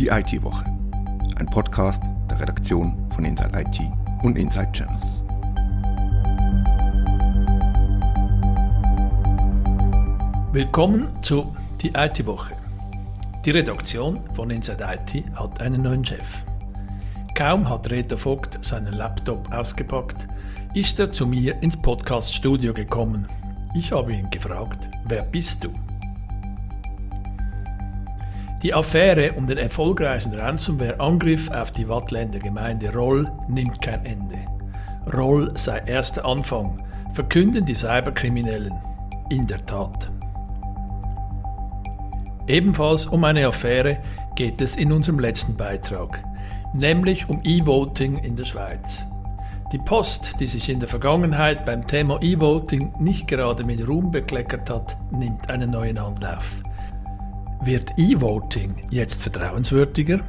Die IT-Woche, ein Podcast der Redaktion von Inside IT und Inside Channels. Willkommen zu Die IT-Woche. Die Redaktion von Inside IT hat einen neuen Chef. Kaum hat Reto Vogt seinen Laptop ausgepackt, ist er zu mir ins Podcast-Studio gekommen. Ich habe ihn gefragt, wer bist du? Die Affäre um den erfolgreichen Ransomware-Angriff auf die Waadtländer Gemeinde Roll nimmt kein Ende. Roll sei erst der Anfang, verkünden die Cyberkriminellen. In der Tat. Ebenfalls um eine Affäre geht es in unserem letzten Beitrag, nämlich um E-Voting in der Schweiz. Die Post, die sich in der Vergangenheit beim Thema E-Voting nicht gerade mit Ruhm bekleckert hat, nimmt einen neuen Anlauf. Wird E-Voting jetzt vertrauenswürdiger?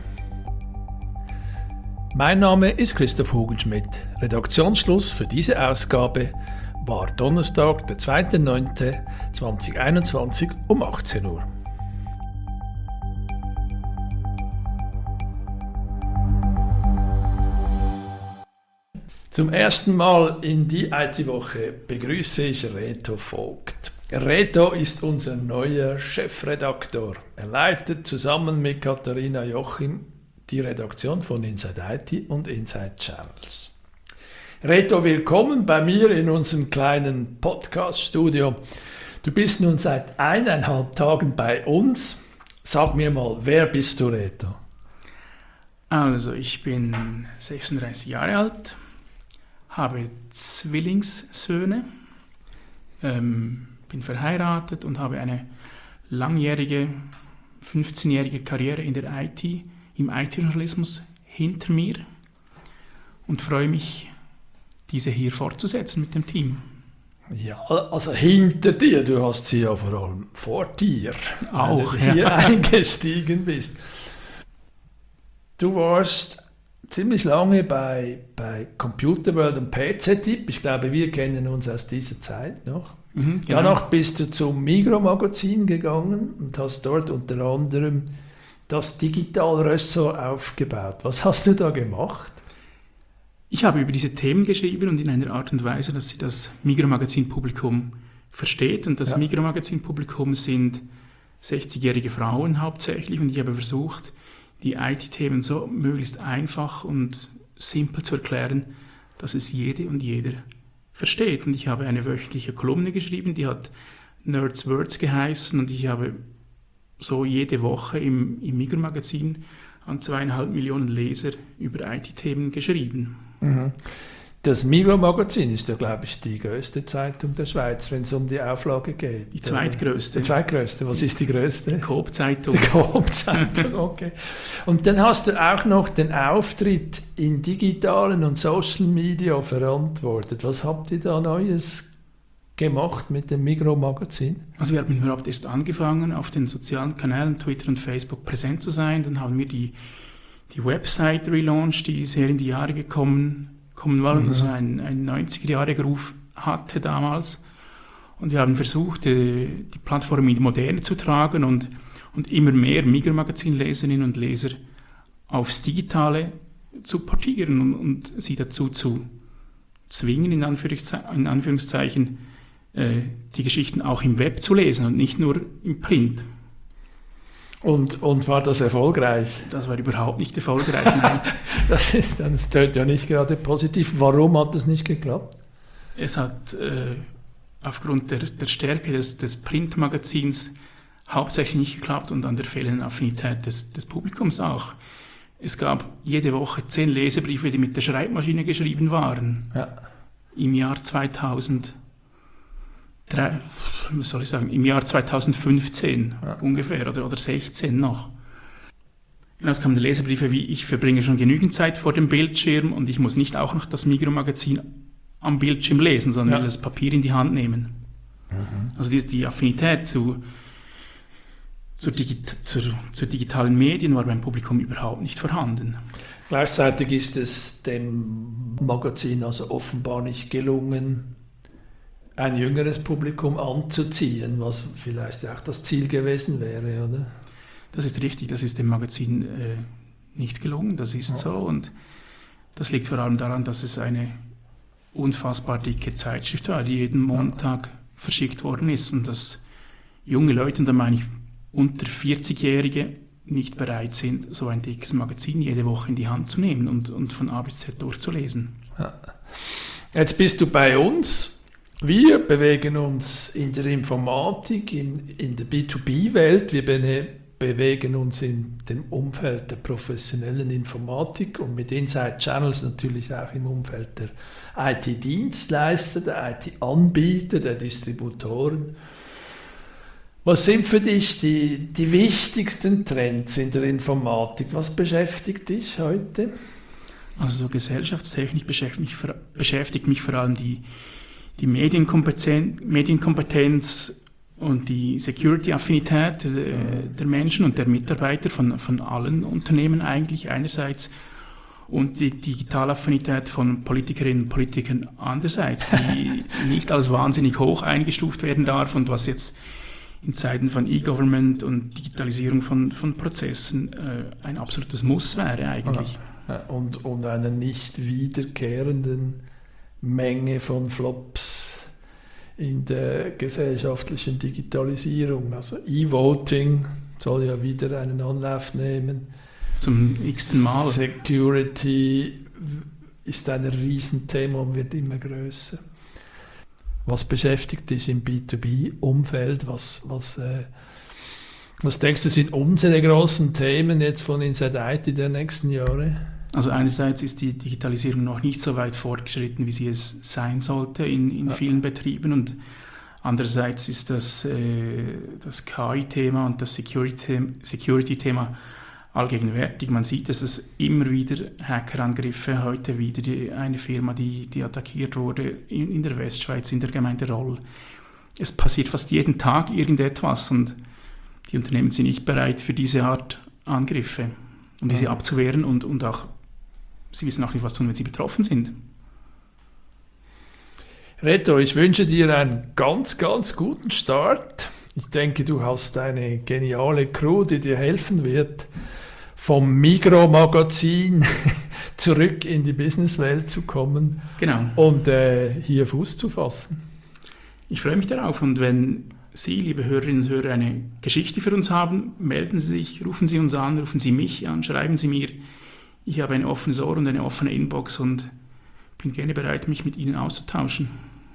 Mein Name ist Christoph Hugenschmidt. Redaktionsschluss für diese Ausgabe war Donnerstag, der 2.9.2021 um 18 Uhr. Zum ersten Mal in die IT-Woche begrüße ich Reto Vogt. Reto ist unser neuer Chefredaktor. Er leitet zusammen mit Katharina Jochim die Redaktion von Inside IT und Inside Channels. Reto, willkommen bei mir in unserem kleinen Podcast-Studio. Du bist nun seit 1,5 Tagen bei uns. Sag mir mal, wer bist du, Reto? Also, ich bin 36 Jahre alt, habe Zwillingssöhne, bin verheiratet und habe eine langjährige, 15-jährige Karriere in der IT, im IT-Journalismus hinter mir und freue mich, diese hier fortzusetzen mit dem Team. Ja, also hinter dir, du hast sie ja vor allem vor dir, auch, wenn du hier eingestiegen bist. Du warst ziemlich lange bei Computer World und PC-Tipp. Ich glaube, wir kennen uns aus dieser Zeit noch. Genau. Danach bist du zum Migros-Magazin gegangen und hast dort unter anderem das Digital-Ressort aufgebaut. Was hast du da gemacht? Ich habe über diese Themen geschrieben und in einer Art und Weise, dass sie das Migros-Magazin-Publikum versteht. Und das Migros-Magazin-Publikum sind 60-jährige Frauen hauptsächlich. Und ich habe versucht, die IT-Themen so möglichst einfach und simpel zu erklären, dass es jede und jeder versteht. Und ich habe eine wöchentliche Kolumne geschrieben, die hat Nerds Words geheißen und ich habe so jede Woche im Migros-Magazin an 2,5 Millionen Leser über IT-Themen geschrieben. Mhm. Das Migros-Magazin ist ja, glaube ich, die größte Zeitung der Schweiz, wenn es um die Auflage geht. Die zweitgrößte. Die zweitgrößte. Was ist die größte? Die Coop-Zeitung. Die Coop-Zeitung, okay. Und dann hast du auch noch den Auftritt in digitalen und Social Media verantwortet. Was habt ihr da Neues gemacht mit dem Migros-Magazin? Also wir haben überhaupt erst angefangen, auf den sozialen Kanälen Twitter und Facebook präsent zu sein. Dann haben wir die Website relaunched, die sehr in die Jahre gekommen war und so ein 90er-Jahre-Groove hatte damals. Und wir haben versucht, die Plattform in die Moderne zu tragen und immer mehr Migros-Magazin-Leserinnen und Leser aufs Digitale zu portieren und sie dazu zu zwingen, in Anführungszeichen, die Geschichten auch im Web zu lesen und nicht nur im Print. Und war das erfolgreich? Das war überhaupt nicht erfolgreich, nein. Das tönt ja nicht gerade positiv. Warum hat das nicht geklappt? Es hat aufgrund der Stärke des Printmagazins hauptsächlich nicht geklappt und an der fehlenden Affinität des Publikums auch. Es gab jede Woche 10 Leserbriefe, die mit der Schreibmaschine geschrieben waren. Ja. Im Jahr 2015 ungefähr oder 16 noch. Genau, es kamen Leserbriefe wie: Ich verbringe schon genügend Zeit vor dem Bildschirm und ich muss nicht auch noch das Migros-Magazin am Bildschirm lesen, sondern will das Papier in die Hand nehmen. Mhm. Also die Affinität zu digitalen Medien war beim Publikum überhaupt nicht vorhanden. Gleichzeitig ist es dem Magazin also offenbar nicht gelungen, ein jüngeres Publikum anzuziehen, was vielleicht auch das Ziel gewesen wäre, oder? Das ist richtig, das ist dem Magazin nicht gelungen, das ist so. Und das liegt vor allem daran, dass es eine unfassbar dicke Zeitschrift war, die jeden Montag verschickt worden ist und dass junge Leute, und da meine ich unter 40-Jährige, nicht bereit sind, so ein dickes Magazin jede Woche in die Hand zu nehmen und von A bis Z durchzulesen. Ja. Jetzt bist du bei uns. Wir bewegen uns in der Informatik, in der B2B-Welt. Wir bewegen uns in dem Umfeld der professionellen Informatik und mit Inside Channels natürlich auch im Umfeld der IT-Dienstleister, der IT-Anbieter, der Distributoren. Was sind für dich die wichtigsten Trends in der Informatik? Was beschäftigt dich heute? Also Gesellschaftstechnik beschäftigt mich vor allem die Medienkompetenz und die Security-Affinität der Menschen und der Mitarbeiter von allen Unternehmen eigentlich einerseits und die Digitalaffinität von Politikerinnen und Politikern andererseits, die nicht als wahnsinnig hoch eingestuft werden darf und was jetzt in Zeiten von E-Government und Digitalisierung von Prozessen ein absolutes Muss wäre eigentlich. Und einer nicht wiederkehrenden Menge von Flops in der gesellschaftlichen Digitalisierung. Also E-Voting soll ja wieder einen Anlauf nehmen. Zum x-ten Mal. Security ist ein Riesenthema und wird immer größer. Was beschäftigt dich im B2B-Umfeld? Was denkst du, sind unsere großen Themen jetzt von Inside IT der nächsten Jahre? Also einerseits ist die Digitalisierung noch nicht so weit fortgeschritten, wie sie es sein sollte in vielen Betrieben, und andererseits ist das KI-Thema und das Security-Thema allgegenwärtig. Man sieht, dass es immer wieder Hackerangriffe, heute wieder eine Firma, die attackiert wurde in der Westschweiz, in der Gemeinde Roll. Es passiert fast jeden Tag irgendetwas und die Unternehmen sind nicht bereit für diese Art Angriffe, um diese abzuwehren und auch, sie wissen auch nicht, was tun, wenn sie betroffen sind. Reto, ich wünsche dir einen ganz, ganz guten Start. Ich denke, du hast eine geniale Crew, die dir helfen wird, vom Migros-Magazin zurück in die Businesswelt zu kommen. Genau. Und hier Fuß zu fassen. Ich freue mich darauf, und wenn Sie, liebe Hörerinnen und Hörer, eine Geschichte für uns haben, melden Sie sich, rufen Sie uns an, rufen Sie mich an, schreiben Sie mir. Ich habe ein offenes Ohr und eine offene Inbox und bin gerne bereit, mich mit Ihnen auszutauschen.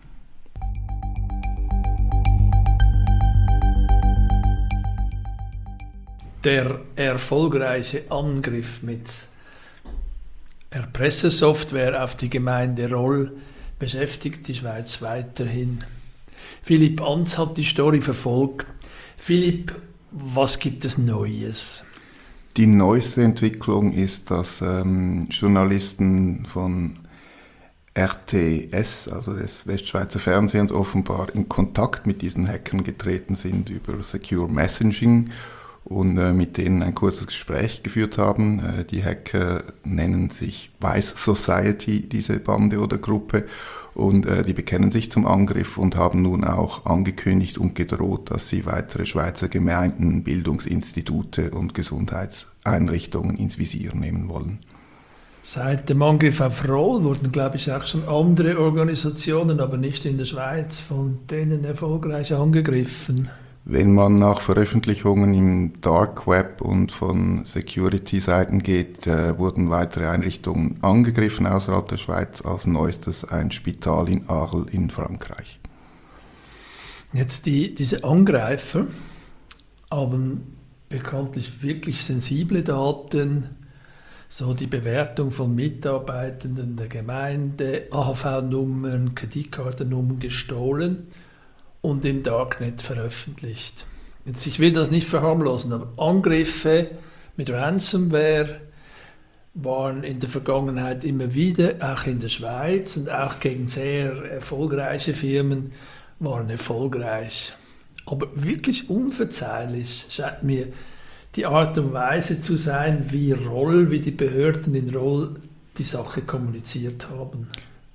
Der erfolgreiche Angriff mit Erpressersoftware auf die Gemeinde Roll beschäftigt die Schweiz weiterhin. Philipp Anz hat die Story verfolgt. Philipp, was gibt es Neues? Die neueste Entwicklung ist, dass Journalisten von RTS, also des Westschweizer Fernsehens, offenbar in Kontakt mit diesen Hackern getreten sind über Secure Messaging und mit denen ein kurzes Gespräch geführt haben. Die Hacker nennen sich Vice Society, diese Bande oder Gruppe, und die bekennen sich zum Angriff und haben nun auch angekündigt und gedroht, dass sie weitere Schweizer Gemeinden, Bildungsinstitute und Gesundheitseinrichtungen ins Visier nehmen wollen. Seit dem Angriff auf Roll wurden, glaube ich, auch schon andere Organisationen, aber nicht in der Schweiz, von denen erfolgreich angegriffen. Wenn man nach Veröffentlichungen im Dark Web und von Security-Seiten geht, wurden weitere Einrichtungen angegriffen außerhalb der Schweiz, als neuestes ein Spital in Arles in Frankreich. Jetzt diese Angreifer haben bekanntlich wirklich sensible Daten, so die Bewertung von Mitarbeitenden der Gemeinde, AHV-Nummern, Kreditkartennummern gestohlen und im Darknet veröffentlicht. Jetzt, ich will das nicht verharmlosen, aber Angriffe mit Ransomware waren in der Vergangenheit immer wieder, auch in der Schweiz und auch gegen sehr erfolgreiche Firmen, waren erfolgreich. Aber wirklich unverzeihlich scheint mir die Art und Weise zu sein, wie die Behörden in Roll die Sache kommuniziert haben.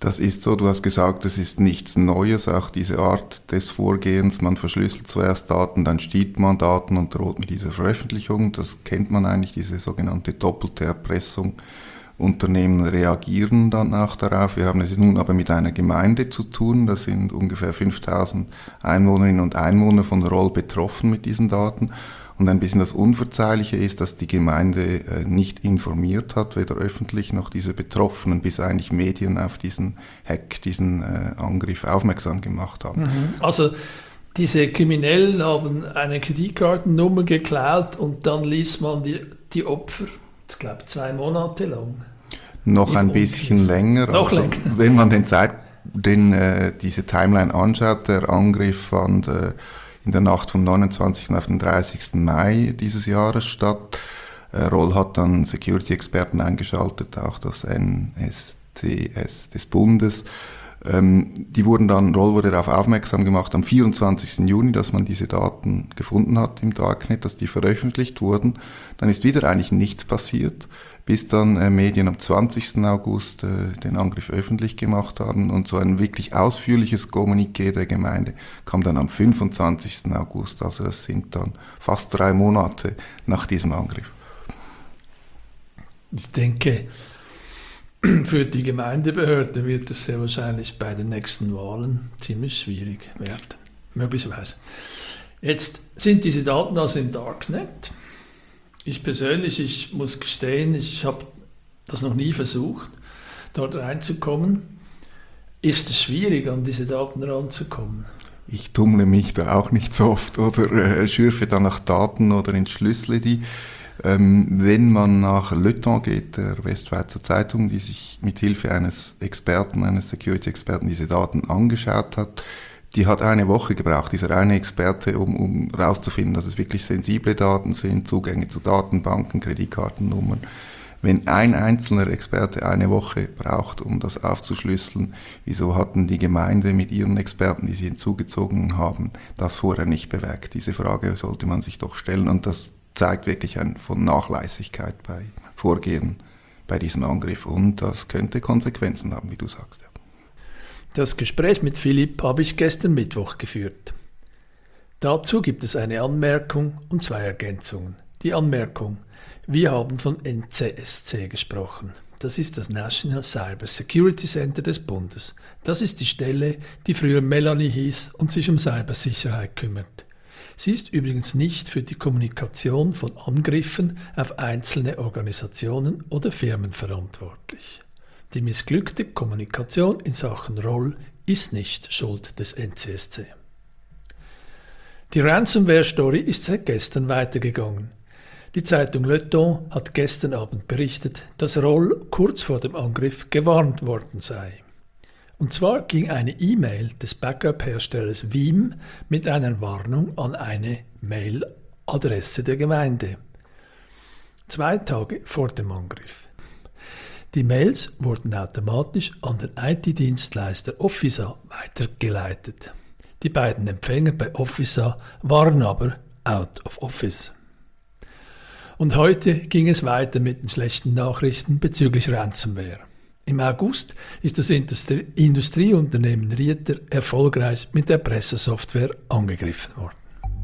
Das ist so, du hast gesagt, es ist nichts Neues, auch diese Art des Vorgehens. Man verschlüsselt zuerst Daten, dann stiehlt man Daten und droht mit dieser Veröffentlichung. Das kennt man eigentlich, diese sogenannte doppelte Erpressung. Unternehmen reagieren dann auch darauf. Wir haben es nun aber mit einer Gemeinde zu tun. Da sind ungefähr 5000 Einwohnerinnen und Einwohner von Roll betroffen mit diesen Daten. Und ein bisschen das Unverzeihliche ist, dass die Gemeinde nicht informiert hat, weder öffentlich noch diese Betroffenen, bis eigentlich Medien auf diesen Hack, diesen Angriff aufmerksam gemacht haben. Also diese Kriminellen haben eine Kreditkartennummer geklaut und dann ließ man die Opfer, ich glaube 2 Monate lang. Noch ein bisschen länger. Noch länger. Wenn man diese Timeline anschaut, der Angriff fand in der Nacht vom 29. auf den 30. Mai dieses Jahres statt. Roll hat dann Security-Experten eingeschaltet, auch das NSCS des Bundes. Roll wurde darauf aufmerksam gemacht am 24. Juni, dass man diese Daten gefunden hat im Darknet, dass die veröffentlicht wurden. Dann ist wieder eigentlich nichts passiert, bis dann Medien am 20. August den Angriff öffentlich gemacht haben und so ein wirklich ausführliches Kommuniqué der Gemeinde kam dann am 25. August, also das sind dann fast 3 Monate nach diesem Angriff. Ich denke, für die Gemeindebehörde wird es sehr wahrscheinlich bei den nächsten Wahlen ziemlich schwierig werden, möglicherweise. Jetzt sind diese Daten also im Darknet. Ich persönlich, ich muss gestehen, ich habe das noch nie versucht, dort reinzukommen. Ist es schwierig, an diese Daten ranzukommen? Ich tummle mich da auch nicht so oft oder schürfe da nach Daten oder entschlüssele die. Wenn man nach Le Temps geht, der Westschweizer Zeitung, die sich mit Hilfe eines Security-Experten diese Daten angeschaut hat, die hat eine Woche gebraucht, dieser eine Experte, um herauszufinden, dass es wirklich sensible Daten sind, Zugänge zu Datenbanken, Kreditkartennummern. Wenn ein einzelner Experte eine Woche braucht, um das aufzuschlüsseln, wieso hatten die Gemeinde mit ihren Experten, die sie hinzugezogen haben, das vorher nicht bewegt? Diese Frage sollte man sich doch stellen und das zeigt wirklich von Nachlässigkeit bei Vorgehen bei diesem Angriff und das könnte Konsequenzen haben, wie du sagst. Ja. Das Gespräch mit Philipp habe ich gestern Mittwoch geführt. Dazu gibt es eine Anmerkung und 2 Ergänzungen. Die Anmerkung: Wir haben von NCSC gesprochen. Das ist das National Cyber Security Center des Bundes. Das ist die Stelle, die früher Melanie hieß und sich um Cybersicherheit kümmert. Sie ist übrigens nicht für die Kommunikation von Angriffen auf einzelne Organisationen oder Firmen verantwortlich. Die missglückte Kommunikation in Sachen Roll ist nicht Schuld des NCSC. Die Ransomware-Story ist seit gestern weitergegangen. Die Zeitung Le Temps hat gestern Abend berichtet, dass Roll kurz vor dem Angriff gewarnt worden sei. Und zwar ging eine E-Mail des Backup-Herstellers Veeam mit einer Warnung an eine Mail-Adresse der Gemeinde. 2 Tage vor dem Angriff. Die Mails wurden automatisch an den IT-Dienstleister Officer weitergeleitet. Die beiden Empfänger bei Officer waren aber out of office. Und heute ging es weiter mit den schlechten Nachrichten bezüglich Ransomware. Im August ist das Industrieunternehmen Rieter erfolgreich mit der Pressesoftware angegriffen worden.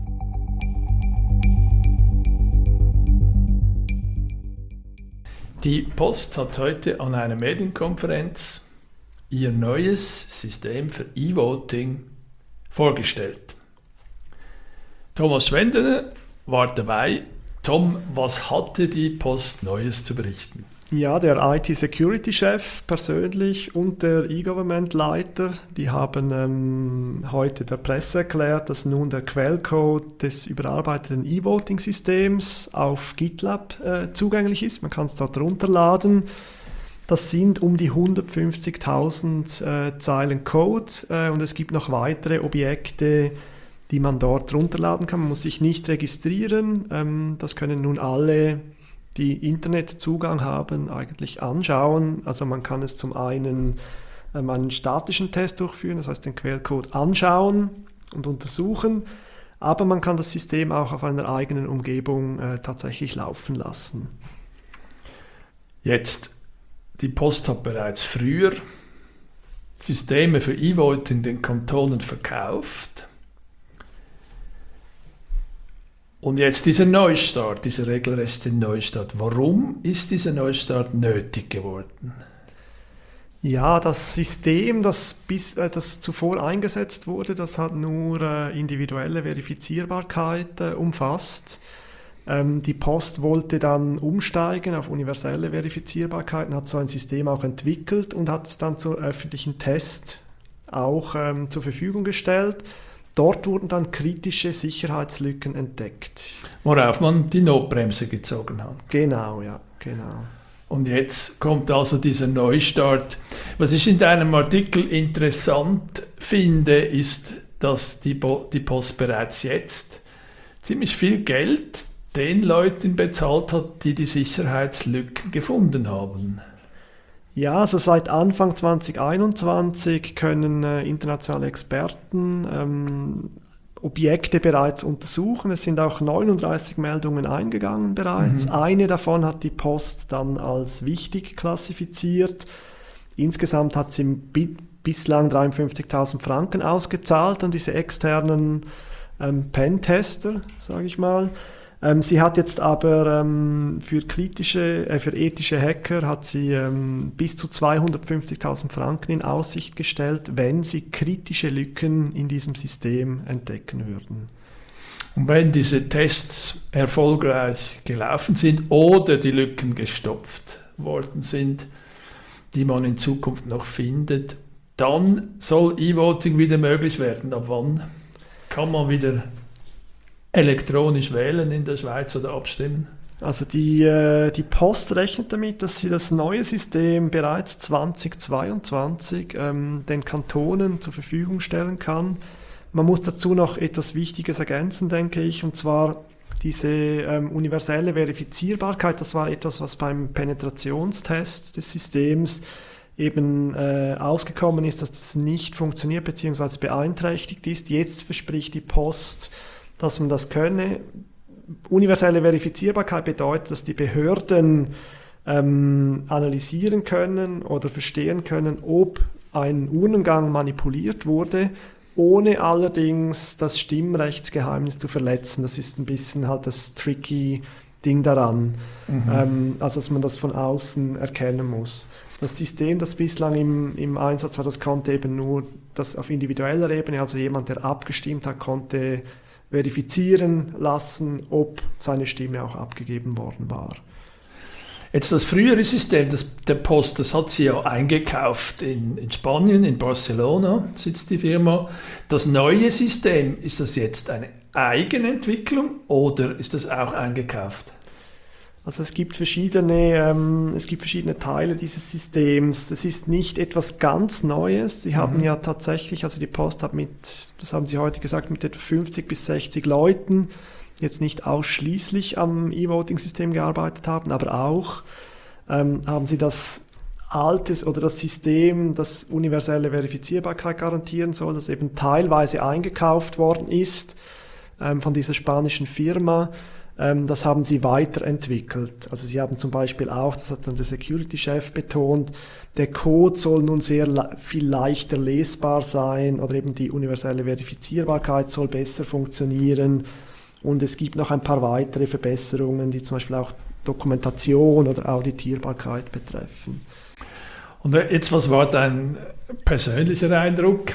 Die Post hat heute an einer Medienkonferenz ihr neues System für E-Voting vorgestellt. Thomas Schwendener war dabei. Tom, was hatte die Post Neues zu berichten? Ja, der IT-Security-Chef persönlich und der E-Government-Leiter, die haben heute der Presse erklärt, dass nun der Quellcode des überarbeiteten E-Voting-Systems auf GitLab zugänglich ist. Man kann es dort runterladen. Das sind um die 150.000 Zeilen Code und es gibt noch weitere Objekte, die man dort runterladen kann. Man muss sich nicht registrieren. Das können nun alle, die Internetzugang haben, eigentlich anschauen. Also man kann es zum einen einen statischen Test durchführen, das heißt den Quellcode anschauen und untersuchen, aber man kann das System auch auf einer eigenen Umgebung tatsächlich laufen lassen. Jetzt, die Post hat bereits früher Systeme für E-Voting den Kantonen verkauft. Und jetzt dieser Neustart, dieser regelrechte Neustart. Warum ist dieser Neustart nötig geworden? Ja, das System, das zuvor eingesetzt wurde, das hat nur individuelle Verifizierbarkeit umfasst. Die Post wollte dann umsteigen auf universelle Verifizierbarkeit und hat so ein System auch entwickelt und hat es dann zum öffentlichen Test auch zur Verfügung gestellt. Dort wurden dann kritische Sicherheitslücken entdeckt. Worauf man die Notbremse gezogen hat. Genau, ja, genau. Und jetzt kommt also dieser Neustart. Was ich in deinem Artikel interessant finde, ist, dass die Post bereits jetzt ziemlich viel Geld den Leuten bezahlt hat, die die Sicherheitslücken gefunden haben. Ja, also seit Anfang 2021 können internationale Experten Objekte bereits untersuchen. Es sind auch 39 Meldungen eingegangen bereits. Eine davon hat die Post dann als wichtig klassifiziert. Insgesamt hat sie bislang 53.000 Franken ausgezahlt an diese externen Pentester, sage ich mal. Sie hat jetzt aber für ethische Hacker hat sie bis zu 250.000 Franken in Aussicht gestellt, wenn sie kritische Lücken in diesem System entdecken würden. Und wenn diese Tests erfolgreich gelaufen sind oder die Lücken gestopft worden sind, die man in Zukunft noch findet, dann soll E-Voting wieder möglich werden. Ab wann kann man wieder elektronisch wählen in der Schweiz oder abstimmen? Also die Post rechnet damit, dass sie das neue System bereits 2022 den Kantonen zur Verfügung stellen kann. Man muss dazu noch etwas Wichtiges ergänzen, denke ich, und zwar diese universelle Verifizierbarkeit. Das war etwas, was beim Penetrationstest des Systems eben ausgekommen ist, dass das nicht funktioniert bzw. beeinträchtigt ist. Jetzt verspricht die Post, dass man das könne. Universelle Verifizierbarkeit bedeutet, dass die Behörden analysieren können oder verstehen können, ob ein Urnengang manipuliert wurde, ohne allerdings das Stimmrechtsgeheimnis zu verletzen. Das ist ein bisschen halt das tricky Ding daran, also dass man das von außen erkennen muss. Das System, das bislang im Einsatz war, das konnte eben nur das auf individueller Ebene, also jemand, der abgestimmt hat, konnte verifizieren lassen, ob seine Stimme auch abgegeben worden war. Jetzt das frühere System der Post, das hat sie ja eingekauft in Spanien, in Barcelona sitzt die Firma. Das neue System, ist das jetzt eine Eigenentwicklung oder ist das auch eingekauft? Also es gibt verschiedene Teile dieses Systems. Das ist nicht etwas ganz Neues. Sie haben ja tatsächlich, also die Post hat das haben Sie heute gesagt, mit etwa 50 bis 60 Leuten jetzt nicht ausschließlich am E-Voting-System gearbeitet haben, aber auch haben sie das das System, das universelle Verifizierbarkeit garantieren soll, das eben teilweise eingekauft worden ist von dieser spanischen Firma. Das haben sie weiterentwickelt. Also sie haben zum Beispiel auch, das hat dann der Security-Chef betont, der Code soll nun sehr viel leichter lesbar sein oder eben die universelle Verifizierbarkeit soll besser funktionieren. Und es gibt noch ein paar weitere Verbesserungen, die zum Beispiel auch Dokumentation oder Auditierbarkeit betreffen. Und jetzt, was war dein persönlicher Eindruck?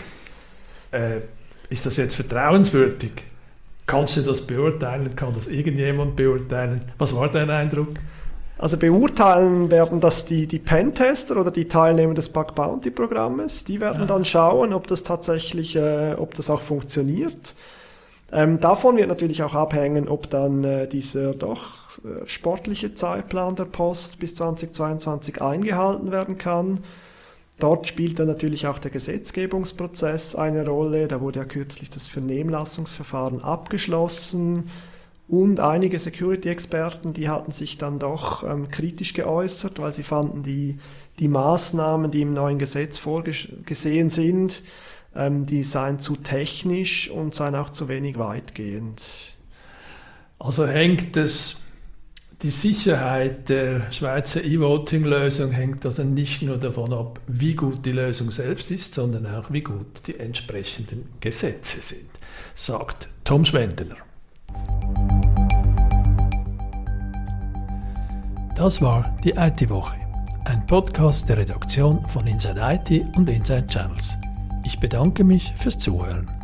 Ist das jetzt vertrauenswürdig? Kannst du das beurteilen? Kann das irgendjemand beurteilen? Was war dein Eindruck? Also beurteilen werden das die Pentester oder die Teilnehmer des Bug Bounty Programmes. Die werden dann schauen, ob das tatsächlich, ob das auch funktioniert. Davon wird natürlich auch abhängen, ob dann dieser doch sportliche Zeitplan der Post bis 2022 eingehalten werden kann. Dort spielt dann natürlich auch der Gesetzgebungsprozess eine Rolle. Da wurde ja kürzlich das Vernehmlassungsverfahren abgeschlossen und einige Security-Experten, die hatten sich dann doch kritisch geäußert, weil sie fanden, die Maßnahmen, die im neuen Gesetz vorgesehen sind, die seien zu technisch und seien auch zu wenig weitgehend. Also hängt Die Sicherheit der Schweizer E-Voting-Lösung hängt also nicht nur davon ab, wie gut die Lösung selbst ist, sondern auch, wie gut die entsprechenden Gesetze sind, sagt Tom Schwendener. Das war die IT-Woche, ein Podcast der Redaktion von Inside IT und Inside Channels. Ich bedanke mich fürs Zuhören.